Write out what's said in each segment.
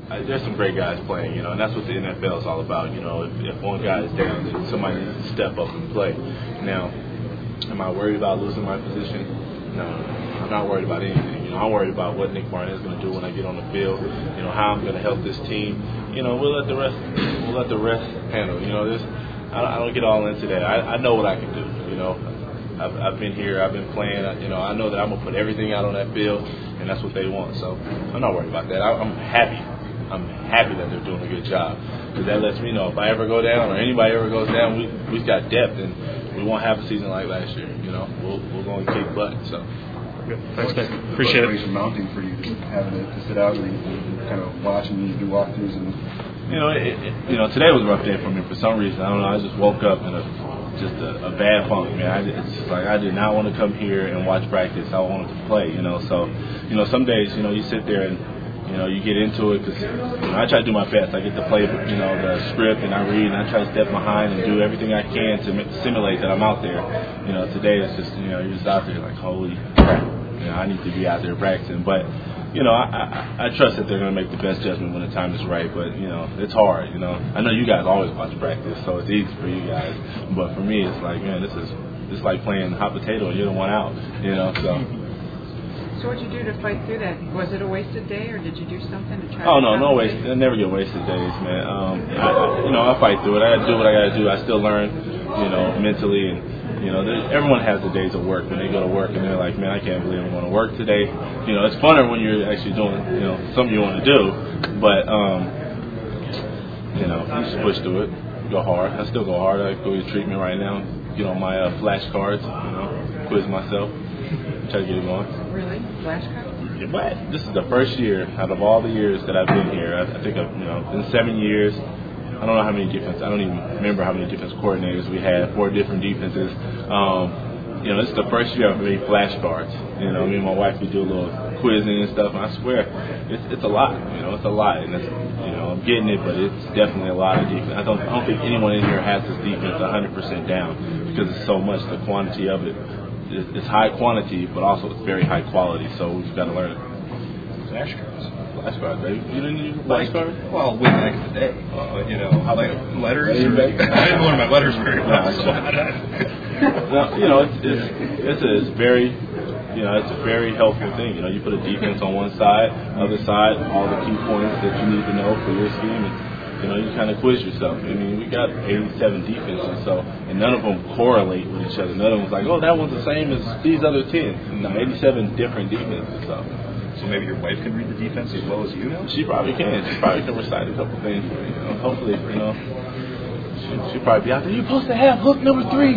there's some great guys playing, and that's what the NFL is all about. If one guy is down, then somebody needs to step up and play. Now, am I worried about losing my position? No, I'm not worried about anything. I'm worried about what Nick Barnett is going to do when I get on the field. How I'm going to help this team. We'll let the rest handle. I don't get all into that. I know what I can do. I've been here. I've been playing. I know that I'm gonna put everything out on that field, and that's what they want. So I'm not worried about that. I'm happy. I'm happy that they're doing a good job, because that lets me know if I ever go down or anybody ever goes down, we've got depth, and we won't have a season like last year. We're going to kick butt. So. Thanks, guys. Appreciate it. It's mounting for you to having to sit out and kind of watch and do walkthroughs and. Today was a rough day for me for some reason. I don't know. I just woke up in a bad funk, man. It's just like I did not want to come here and watch practice. I wanted to play, So, some days, you sit there and, you get into it because, I try to do my best. I get to play, the script and I read and I try to step behind and do everything I can to simulate that I'm out there. Today it's just, you're just out there like, holy crap. I need to be out there practicing. But, I trust that they're going to make the best judgment when the time is right. But, it's hard, I know you guys always watch practice, so it's easy for you guys. But for me, it's like, man, it's like playing hot potato and you're the one out, so. So what did you do to fight through that? Was it a wasted day, or did you do something to try to... Oh, no waste. I never get wasted days, man. I fight through it. I got to do what I got to do. I still learn, mentally, and everyone has the days of work when they go to work and they're like, man, I can't believe I'm going to work today. It's funner when you're actually doing, something you want to do. But, you just push through it. Go hard. I still go hard. I go to treatment right now. Get on my flashcards, quiz myself. Try to get it going. Really? Flashcards? But this is the first year out of all the years that I've been here. I think I've, been 7 years. I don't know how many defense. I don't even remember how many defense coordinators we had. 4 different defenses. This is the first year I've made flashcards. Me and my wife, we do a little quizzing and stuff. And I swear, it's a lot. It's a lot, and it's, I'm getting it, but it's definitely a lot of defense. I don't think anyone in here has this defense 100% down because it's so much. The quantity of it. It's high quantity, but also it's very high quality. So we've got to learn it. Flashcards, baby. You didn't use flashcards? Well, way back in the day. But, like letters. I didn't learn my letters very well. It's very, it's a very helpful thing. You put a defense on one side, other side, all the key points that you need to know for your scheme. You kind of quiz yourself. We got 87 defenses, and none of them correlate with each other. None of them's like, oh, that one's the same as these other 10. 87 different defenses. So maybe your wife can read the defense as well as you know? She probably can. She probably can recite a couple things. Hopefully, she'll probably be out there. You're supposed to have hook number 3.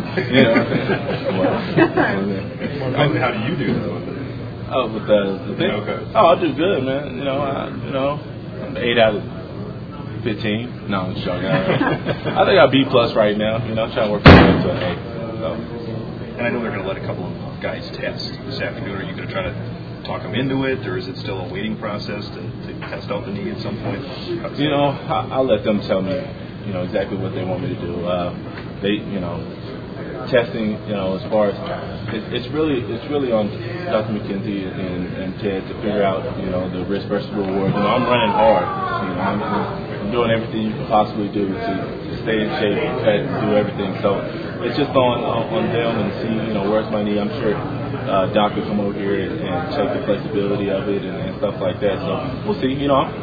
How do you do that? Oh, with the thing? Okay. Oh, I do good, man. I'm 8 out of 15. No, I'm just joking. I think I'm B+ right now. I'm trying to work my way to an A. So. And I know they're going to let a couple of guys test this afternoon. Are you going to try to talk them into it, or is it still a waiting process to test out the knee at some point? I'll let them tell me, exactly what they want me to do. Testing, as far as it's really on Dr. McKenzie and Ted to figure out, the risk versus reward. I'm running hard. I'm doing everything you can possibly do to stay in shape and cut and do everything. So it's just on them and see, where's my knee. I'm sure Doc will come over here and check the flexibility of it and stuff like that. So we'll see.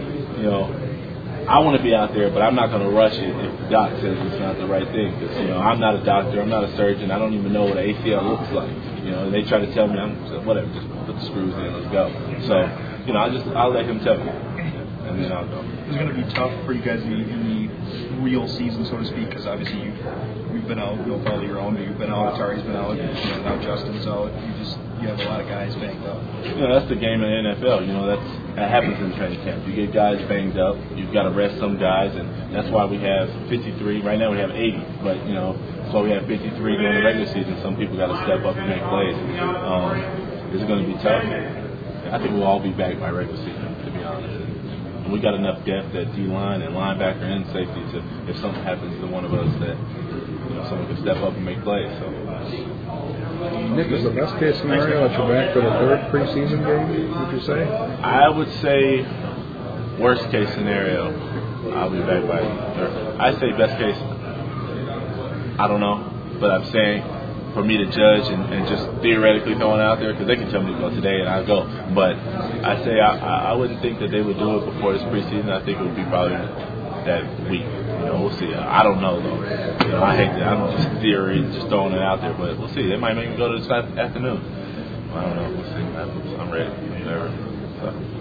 I want to be out there, but I'm not going to rush it if the doc says it's not the right thing. Because, I'm not a doctor. I'm not a surgeon. I don't even know what an ACL looks like. And they try to tell me, whatever, just put the screws in, let's go. So, I'll let him tell me. And then I'll go. Is it going to be tough for you guys in the real season, so to speak? Because obviously you've been out, no fault of your own, but you've been out, Atari's been out, now Justin's out. You have a lot of guys banged up. That's the game in the NFL. That happens in training camp. You get guys banged up. You've got to rest some guys, and that's why we have 53. Right now we have 80, but so we have 53 during the regular season. Some people got to step up and make plays. It's going to be tough. I think we'll all be back by regular season, to be honest. And we got enough depth at D-line and linebacker and safety to, if something happens to one of us, that someone can step up and make plays. So. Nick, is the best case scenario that you're back for the 3rd preseason game, would you say? I would say worst case scenario, I'll be back by Thursday. I say best case, I don't know, but I'm saying for me to judge and just theoretically throwing it out there, because they can tell me to go today and I'll go. But I say I wouldn't think that they would do it before this preseason. I think it would be probably that week. We'll see. I don't know though. I hate that. I'm just theory, just throwing it out there, but we'll see. They might make me go to this afternoon. I don't know. We'll see what happens. I'm ready. Whatever. So.